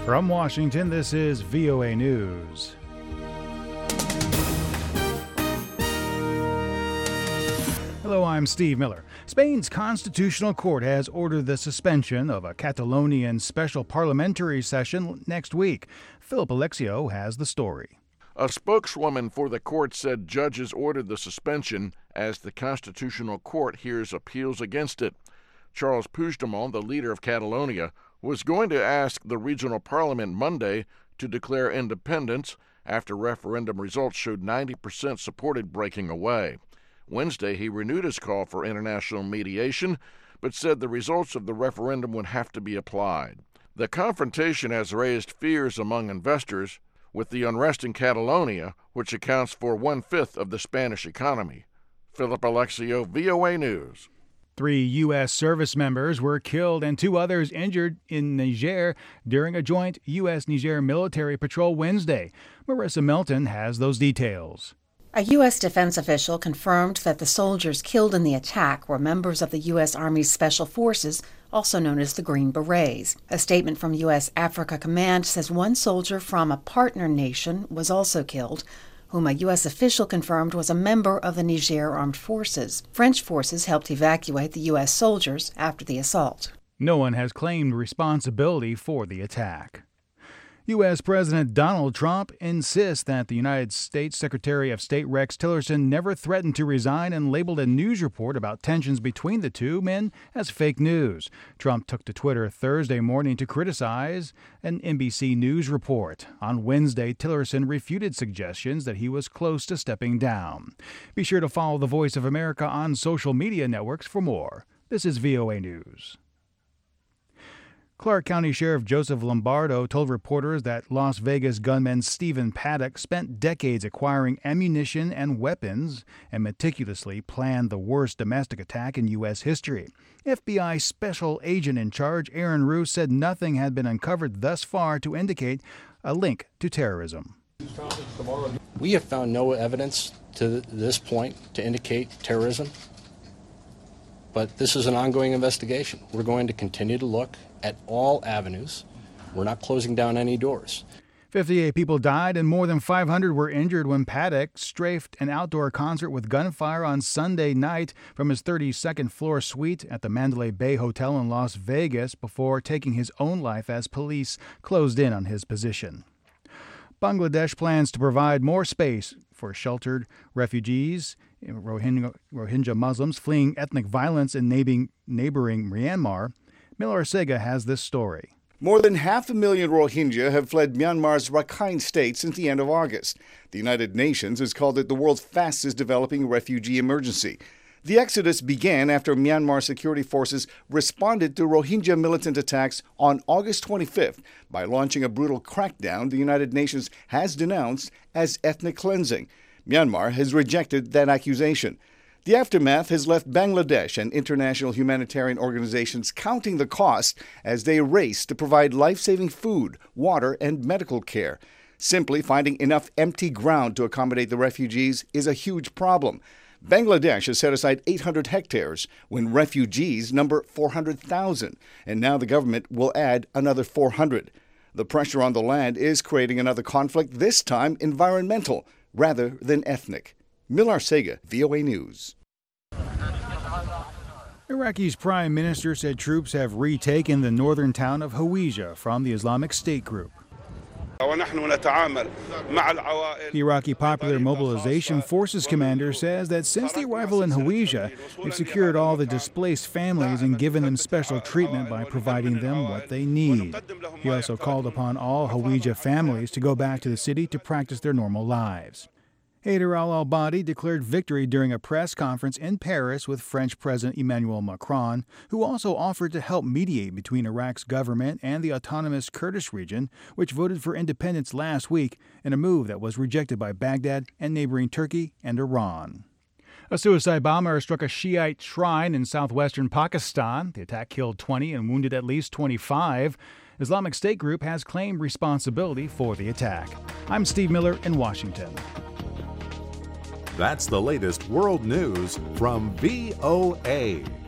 From Washington, this is VOA News. Hello, I'm Steve Miller. Spain's Constitutional Court has ordered the suspension of a Catalonian special parliamentary session next week. Philip Alexio has the story. A spokeswoman for the court said judges ordered the suspension as the Constitutional Court hears appeals against it. Charles Puigdemont, the leader of Catalonia, was going to ask the regional parliament Monday to declare independence after referendum results showed 90% supported breaking away. Wednesday, he renewed his call for international mediation, but said the results of the referendum would have to be applied. The confrontation has raised fears among investors, with the unrest in Catalonia, which accounts for one-fifth of the Spanish economy. Philip Alexio, VOA News. 3 U.S. service members were killed and 2 others injured in Niger during a joint U.S.-Niger military patrol Wednesday. Marissa Melton has those details. A U.S. defense official confirmed that the soldiers killed in the attack were members of the U.S. Army's Special Forces, also known as the Green Berets. A statement from U.S. Africa Command says 1 soldier from a partner nation was also killed, whom a U.S. official confirmed was a member of the Niger Armed Forces. French forces helped evacuate the U.S. soldiers after the assault. No one has claimed responsibility for the attack. U.S. President Donald Trump insists that the United States Secretary of State Rex Tillerson never threatened to resign and labeled a news report about tensions between the two men as fake news. Trump took to Twitter Thursday morning to criticize an NBC News report. On Wednesday, Tillerson refuted suggestions that he was close to stepping down. Be sure to follow the Voice of America on social media networks for more. This is VOA News. Clark County Sheriff Joseph Lombardo told reporters that Las Vegas gunman Stephen Paddock spent decades acquiring ammunition and weapons and meticulously planned the worst domestic attack in U.S. history. FBI Special Agent in Charge Aaron Roos said nothing had been uncovered thus far to indicate a link to terrorism. We have found no evidence to this point to indicate terrorism, but this is an ongoing investigation. We're going to continue to look at all avenues. We're not closing down any doors. 58 people died and more than 500 were injured when Paddock strafed an outdoor concert with gunfire on Sunday night from his 32nd floor suite at the Mandalay Bay Hotel in Las Vegas before taking his own life as police closed in on his position. Bangladesh plans to provide more space for sheltered refugees, Rohingya Muslims fleeing ethnic violence in neighboring Myanmar. Miller Sega has this story. More than 500,000 Rohingya have fled Myanmar's Rakhine state since the end of August. The United Nations has called it the world's fastest developing refugee emergency. The exodus began after Myanmar security forces responded to Rohingya militant attacks on August 25th by launching a brutal crackdown the United Nations has denounced as ethnic cleansing. Myanmar has rejected that accusation. The aftermath has left Bangladesh and international humanitarian organizations counting the cost as they race to provide life-saving food, water, and medical care. Simply finding enough empty ground to accommodate the refugees is a huge problem. Bangladesh has set aside 800 hectares when refugees number 400,000, and now the government will add another 400. The pressure on the land is creating another conflict, this time environmental rather than ethnic. Millar Sega, VOA News. Iraqi's prime minister said troops have retaken the northern town of Hawija from the Islamic State group. The Iraqi Popular Mobilization Forces commander says that since the arrival in Hawija, they've secured all the displaced families and given them special treatment by providing them what they need. He also called upon all Hawija families to go back to the city to practice their normal lives. Haider al-Abadi declared victory during a press conference in Paris with French President Emmanuel Macron, who also offered to help mediate between Iraq's government and the autonomous Kurdish region, which voted for independence last week in a move that was rejected by Baghdad and neighboring Turkey and Iran. A suicide bomber struck a Shiite shrine in southwestern Pakistan. The attack killed 20 and wounded at least 25. Islamic State group has claimed responsibility for the attack. I'm Steve Miller in Washington. That's the latest world news from VOA.